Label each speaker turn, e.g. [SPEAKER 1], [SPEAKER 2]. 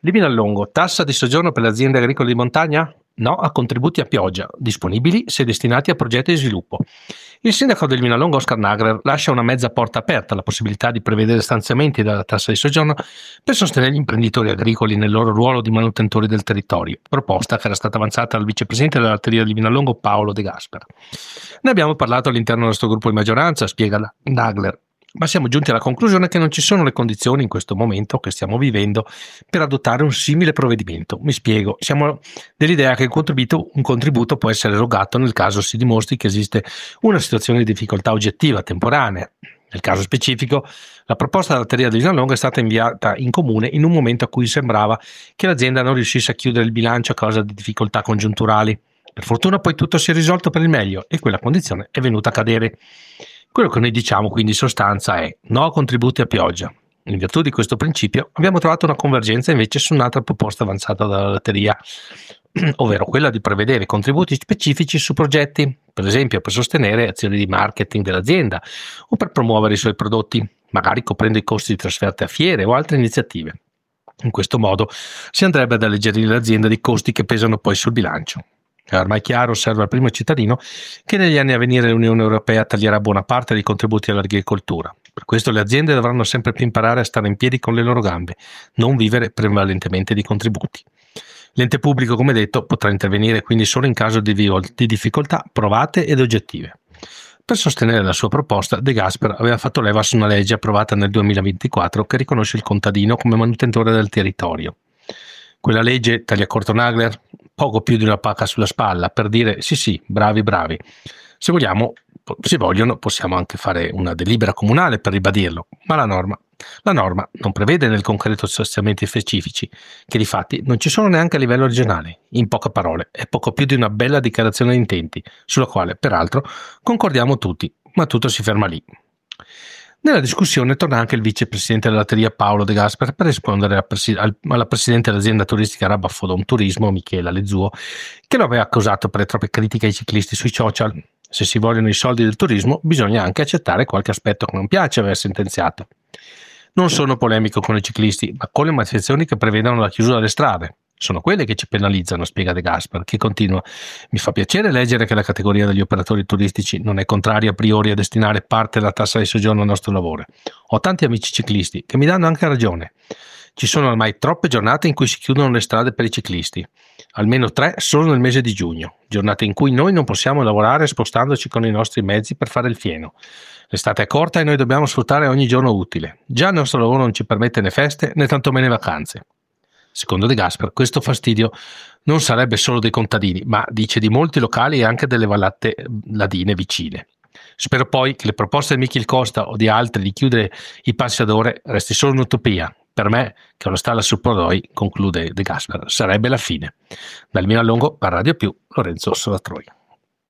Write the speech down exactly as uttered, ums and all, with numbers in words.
[SPEAKER 1] Liminallongo, tassa di soggiorno per le aziende agricole di montagna? No a contributi a pioggia, disponibili se destinati a progetti di sviluppo. Il sindaco del Liminallongo Oscar Nagler lascia una mezza porta aperta alla possibilità di prevedere stanziamenti dalla tassa di soggiorno per sostenere gli imprenditori agricoli nel loro ruolo di manutentori del territorio, proposta che era stata avanzata dal vicepresidente della latteria di Liminallongo Paolo De Gasperi. Ne abbiamo parlato all'interno del nostro gruppo di maggioranza, spiega Nagler, ma siamo giunti alla conclusione che non ci sono le condizioni in questo momento che stiamo vivendo per adottare un simile provvedimento. Mi spiego, siamo dell'idea che il contributo, un contributo può essere erogato nel caso si dimostri che esiste una situazione di difficoltà oggettiva, temporanea. Nel caso specifico, la proposta della latteria di Liminallongo è stata inviata in comune in un momento a cui sembrava che l'azienda non riuscisse a chiudere il bilancio a causa di difficoltà congiunturali. Per fortuna poi tutto si è risolto per il meglio e quella condizione è venuta a cadere. Quello che noi diciamo quindi in sostanza è no contributi a pioggia. In virtù di questo principio abbiamo trovato una convergenza invece su un'altra proposta avanzata dalla latteria, ovvero quella di prevedere contributi specifici su progetti, per esempio per sostenere azioni di marketing dell'azienda o per promuovere i suoi prodotti, magari coprendo i costi di trasferte a fiere o altre iniziative. In questo modo si andrebbe ad alleggerire l'azienda di costi che pesano poi sul bilancio. È ormai chiaro, osserva il primo cittadino, che negli anni a venire l'Unione Europea taglierà buona parte dei contributi all'agricoltura. Per questo le aziende dovranno sempre più imparare a stare in piedi con le loro gambe, non vivere prevalentemente di contributi. L'ente pubblico, come detto, potrà intervenire quindi solo in caso di, di difficoltà provate ed oggettive. Per sostenere la sua proposta, De Gasperi aveva fatto leva su una legge approvata nel duemilaventiquattro che riconosce il contadino come manutentore del territorio. Quella legge, taglia corto Nagler, poco più di una pacca sulla spalla per dire sì sì, bravi bravi. Se vogliamo, se vogliono, possiamo anche fare una delibera comunale per ribadirlo, ma la norma, la norma non prevede nel concreto stanziamenti specifici, che di fatti non ci sono neanche a livello regionale. In poche parole, è poco più di una bella dichiarazione di intenti, sulla quale, peraltro, concordiamo tutti, ma tutto si ferma lì. Nella discussione torna anche il vicepresidente della latteria Paolo De Gasperi per rispondere alla, presi- alla presidente dell'azienda turistica Rabafodon Turismo, Michela Lezuo, che lo aveva accusato per le troppe critiche ai ciclisti sui social. Se si vogliono i soldi del turismo, bisogna anche accettare qualche aspetto che non piace, aveva sentenziato. Non sono polemico con i ciclisti, ma con le manifestazioni che prevedono la chiusura delle strade. Sono quelle che ci penalizzano, spiega De Gasperi, che continua. Mi fa piacere leggere che la categoria degli operatori turistici non è contraria a priori a destinare parte della tassa di soggiorno al nostro lavoro. Ho tanti amici ciclisti che mi danno anche ragione. Ci sono ormai troppe giornate in cui si chiudono le strade per i ciclisti, almeno tre solo nel mese di giugno, giornate in cui noi non possiamo lavorare spostandoci con i nostri mezzi per fare il fieno. L'estate è corta e noi dobbiamo sfruttare ogni giorno utile. Già il nostro lavoro non ci permette né feste né tantomeno vacanze. Secondo De Gasperi, questo fastidio non sarebbe solo dei contadini, ma dice di molti locali e anche delle vallate ladine vicine. Spero poi che le proposte di Michel Costa o di altri di chiudere i pasciadore resti solo un'utopia. Per me, che una stalla sul Prodoi, conclude De Gasperi, sarebbe la fine. Dal Liminallongo, per Radio Più, Lorenzo Solatroi.